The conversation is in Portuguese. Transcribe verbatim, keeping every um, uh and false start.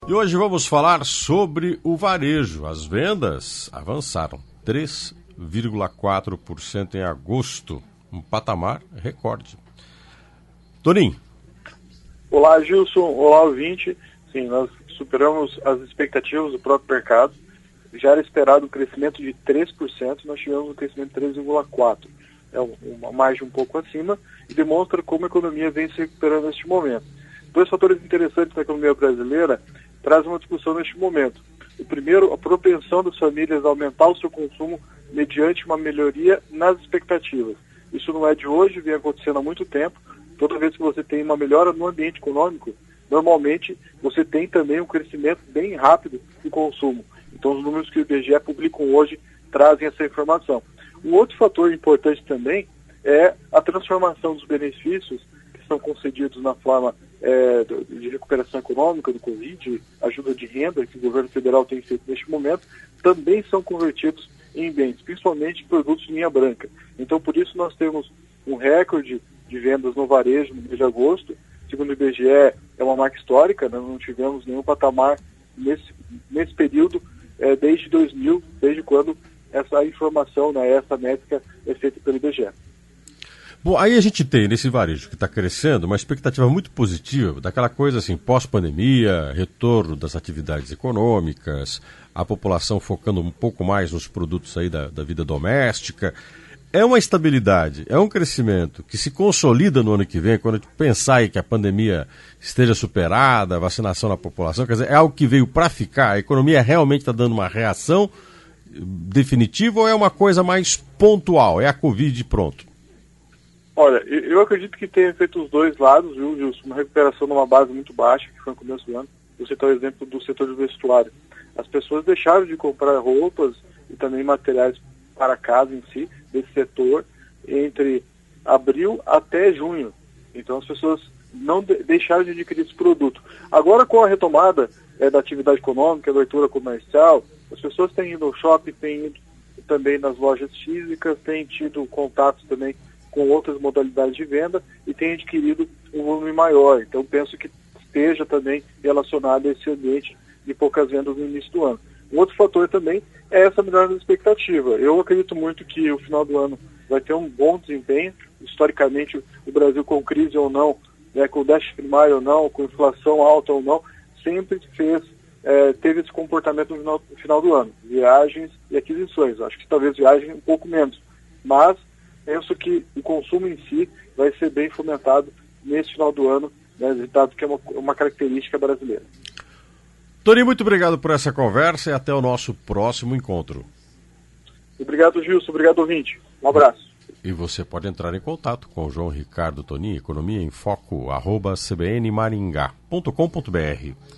E hoje vamos falar sobre o varejo. As vendas avançaram três vírgula quatro por cento em agosto, um patamar recorde. Toninho. Olá, Gilson. Olá, ouvinte. Sim, nós superamos as expectativas do próprio mercado. Já era esperado um crescimento de três por cento, nós tivemos um crescimento de três vírgula quatro por cento. É uma margem um pouco acima e demonstra como a economia vem se recuperando neste momento. Dois fatores interessantes da economia brasileira trazem uma discussão neste momento. O primeiro, a propensão das famílias a aumentar o seu consumo mediante uma melhoria nas expectativas. Isso não é de hoje, vem acontecendo há muito tempo. Toda vez que você tem uma melhora no ambiente econômico, normalmente você tem também um crescimento bem rápido do consumo. Então os números que o I B G E publicam hoje trazem essa informação. Um outro fator importante também é a transformação dos benefícios que são concedidos na forma é, de recuperação econômica do Covid, ajuda de renda que o governo federal tem feito neste momento, também são convertidos em bens, principalmente produtos de linha branca. Então, por isso, nós temos um recorde de vendas no varejo no mês de agosto. Segundo o I B G E, é uma marca histórica, nós não tivemos nenhum patamar nesse, nesse período é, desde dois mil, desde quando essa informação, né, essa métrica é feita pelo I B G E. Bom, aí a gente tem nesse varejo que está crescendo uma expectativa muito positiva daquela coisa assim, pós-pandemia, retorno das atividades econômicas, a população focando um pouco mais nos produtos aí da, da vida doméstica. É uma estabilidade, é um crescimento que se consolida no ano que vem, quando a gente pensar aí que a pandemia esteja superada, a vacinação na população, quer dizer, é algo que veio para ficar, a economia realmente está dando uma reação definitiva ou é uma coisa mais pontual, é a Covid e pronto? Olha, eu acredito que tenha feito os dois lados, viu, Gilson? Uma recuperação numa base muito baixa, que foi no começo do ano. Você está o exemplo do setor de vestuário. As pessoas deixaram de comprar roupas e também materiais para casa em si, desse setor, entre abril até junho. Então as pessoas não de- deixaram de adquirir esse produto. Agora, com a retomada é, da atividade econômica, da abertura comercial, as pessoas têm ido ao shopping, têm ido também nas lojas físicas, têm tido contatos também com outras modalidades de venda e têm adquirido um volume maior. Então penso que esteja também relacionado a esse ambiente de poucas vendas no início do ano. Um outro fator também é essa melhora da expectativa. Eu acredito muito que o final do ano vai ter um bom desempenho. Historicamente, o Brasil, com crise ou não, né, com déficit primário ou não, com inflação alta ou não, sempre fez, é, teve esse comportamento no final, no final do ano. Viagens e aquisições. Acho que talvez viagem um pouco menos. Mas penso que o consumo em si vai ser bem fomentado nesse final do ano, né, dado que é uma, uma característica brasileira. Toninho, muito obrigado por essa conversa e até o nosso próximo encontro. Obrigado, Gilson. Obrigado, ouvinte. Um abraço. E você pode entrar em contato com o João Ricardo Toninho, economia em foco, arroba c b n maringá ponto com ponto b r.